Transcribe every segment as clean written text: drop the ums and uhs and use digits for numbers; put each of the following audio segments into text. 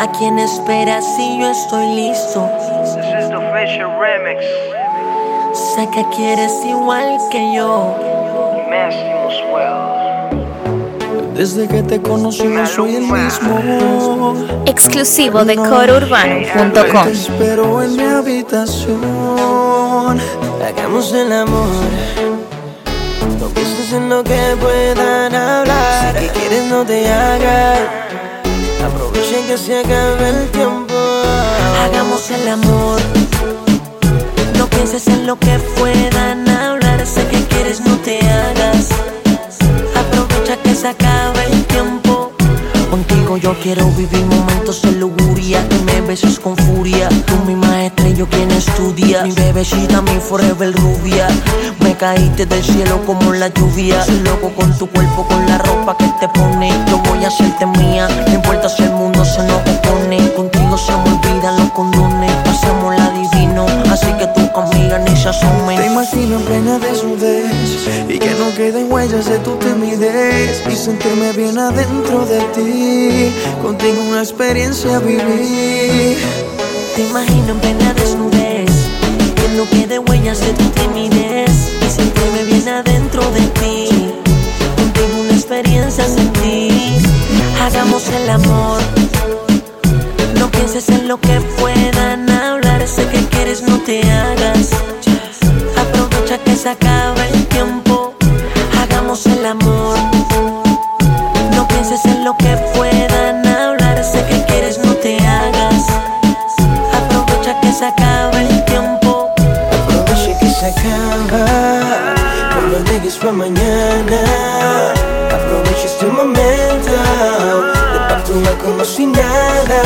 ¿A quién esperas si yo estoy listo? This is the Fisher Remix. Sé que quieres igual que yo. Máximo Swell. Desde que te conocí no soy el mismo. Exclusivo de corourbano.com. Te espero en mi habitación. Hagamos el amor. No pienses en lo que puedan hablar. Si quieres no te hagas. Aprovechen que se acabe el tiempo. Hagamos el amor. No pienses en lo que puedan hablar. Sé que quieres, no te hagas. Aprovecha que se acabe el tiempo. Contigo yo quiero vivir momentos de lujuria. Que me beses con furia. Tú mi maestra y yo quien estudia. Mi bebecita, mi forever rubia. Me caíste del cielo como la lluvia. Soy loco con tu cuerpo, con la ropa que te pone. Yo voy a hacerte mía. No importa si el mundo se nos opone. Contigo se me olvidan los condones. Pasemos la divino. Así que tu amiga ni se asomen. Te imagino en plena desnudez y que no queden huellas de tu timidez. Y sentirme bien adentro de ti. Contigo una experiencia viví. Te imagino en plena desnudez, que no quede huellas de tu timidez. Y sentirme bien adentro de ti. Contigo una experiencia sentí. Hagamos el amor. No pienses en lo que puedan hablar. Sé que quieres, no te hagas. Aprovecha que se acaba el tiempo. Hagamos el amor. No pienses en lo que puedan hablar. Sé que quieres, no te hagas. Aprovecha que se acaba el tiempo. Aprovecha que se acaba. No lo dejes para mañana. Aprovecha este momento. De actúa como si nada.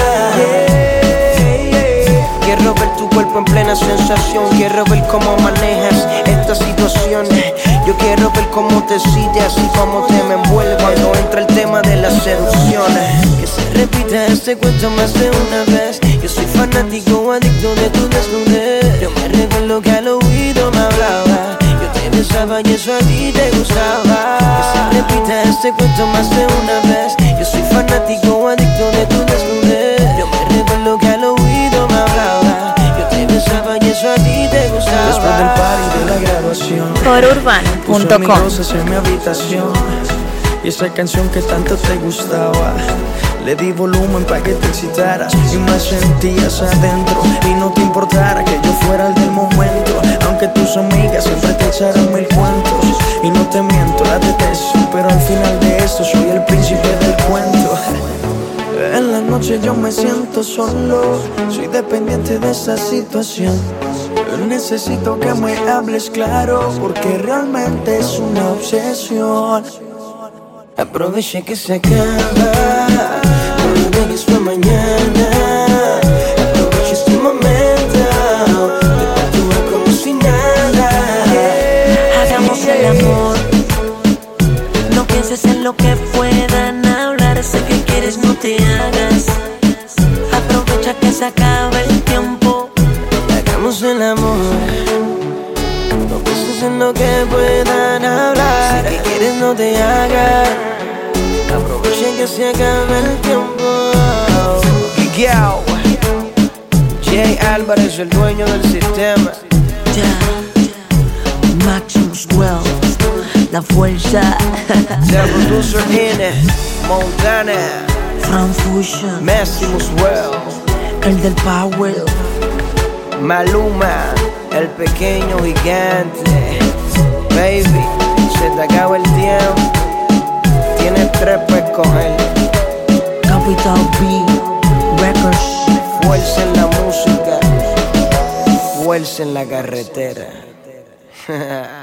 Quiero ver tu cuerpo en plena sensación. Quiero ver cómo manejas esta situación. Yo quiero ver cómo te sillas y cómo te me envuelve cuando entra el tema de la seducción. Que se repita este cuento más de una vez. Yo soy fanático, adicto de tu desnudez. Yo me recuerdo que al oído me hablaba. Yo te besaba y eso a ti te gustaba. Que se repita este cuento más de una vez. Yo soy fanático, adicto de tu desnudez. Yo me recuerdo que al oído me hablaba. Yo te besaba y eso a ti te gustaba. Después del party de la graduación, puse mi corourbano.com. cosas en mi habitación. Y esa canción que tanto te gustaba, le di volumen para que te excitaras y me sentías adentro. Y no te importara que yo fuera el del momento, aunque tus amigas siempre te echaran mil cuentos. Y no te miento, la detesto, pero al final de esto soy el príncipe del cuento. En la noche yo me siento solo, soy dependiente de esa situación. Necesito que me hables claro, porque realmente es una obsesión. Aprovecha que se acaba. No lo dejes para mañana. Aprovecha este momento. Actúa como si nada. Hagamos el amor. No pienses en lo que puedan hablar. Sé que quieres, no te hagas. Aprovecha que se acaba el tiempo. Hagamos el amor. No pienses en lo que puedan hablar. Si quieres no te hagas. Aprovechen que se acabe el tiempo. Guigao. Jay Álvarez, el dueño del sistema. Ya, Máximo Swell, la fuerza. The producer in it, Montana. Fran Fusion, Máximo Swell. el del Power. Maluma, el pequeño gigante. Baby, se te acaba el tiempo. Tienes tres para escoger. Capital B Records. Fuerza en la música, fuerza en la carretera.